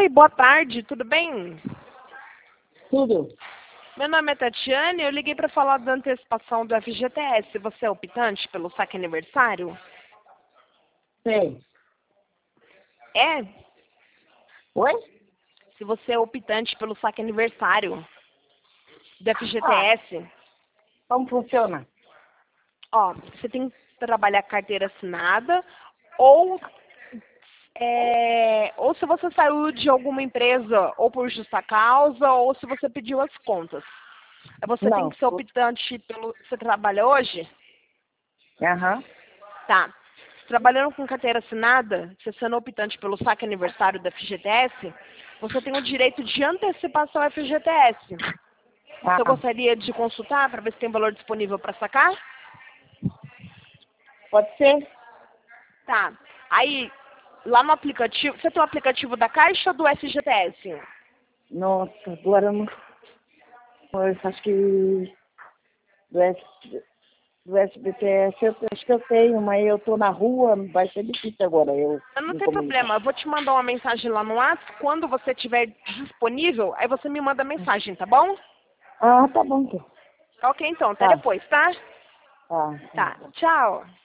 Oi, boa tarde, tudo bem? Tudo. Meu nome é Tatiane, eu liguei para falar da antecipação do FGTS. Você é optante pelo saque aniversário? Sei. É? Oi? Se você é optante pelo saque aniversário do Ah, FGTS, como funciona? ó, você tem que trabalhar carteira assinada ou ou se você saiu de alguma empresa ou por justa causa ou se você pediu as contas. Você tem Não. que ser optante pelo... Você trabalha hoje? Aham. Tá. Trabalhando com carteira assinada, você sendo optante pelo saque aniversário da FGTS, você tem o direito de antecipação ao FGTS. Você Ah, gostaria de consultar para ver se tem valor disponível para sacar? pode ser? Tá. Aí, lá no aplicativo, você tem o aplicativo da Caixa ou do FGTS? Nossa, agora eu não. Eu acho que do, do SBTS eu acho que eu tenho, mas eu tô na rua, vai ser difícil agora eu Não me tem comunicar. problema, eu vou te mandar uma mensagem lá no WhatsApp. Quando você estiver disponível, aí você me manda mensagem, tá bom? Ah, tá bom, então. Ok, então, até Tá, depois, tá? tá. Tá, tchau.